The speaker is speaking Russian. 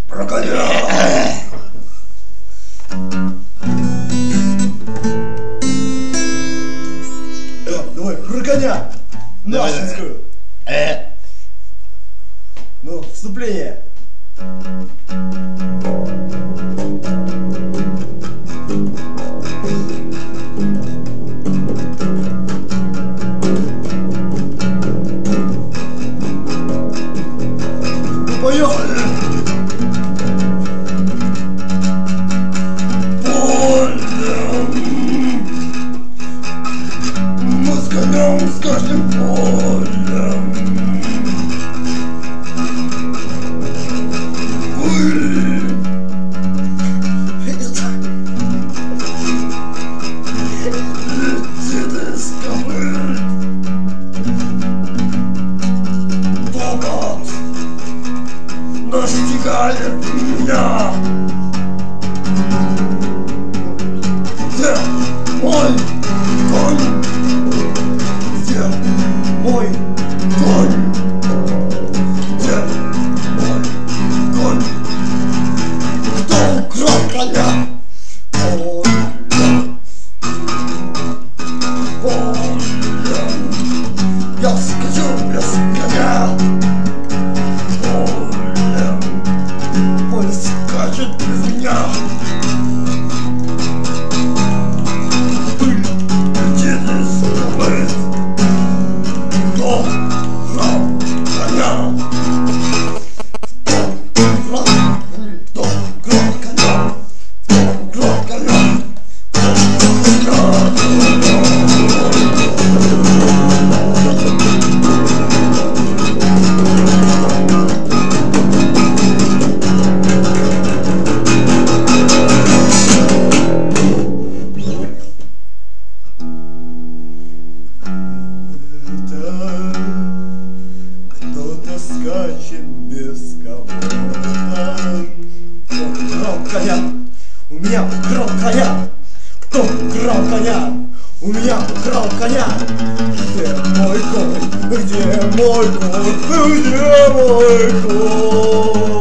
Про коня! Давай, про коня! Нашинскую! Ну, вступление! Ну, поехали! Мы с конем скачем полем. Летит из кобыль топот настигает меня. Где мой конь? Где мой конь? Где мой конь? Кто украл коня? Я скачу без коня. Поезд скачет без меня. Пыль летит из копыт. Кто украл коня? Кто украл коня? Кто украл коня? Кто-то скачет без кого-то. Кто украл коня? У меня украл коня. Кто украл коня? У меня украл коня. Где мой конь? Где мой конь? Где мой конь?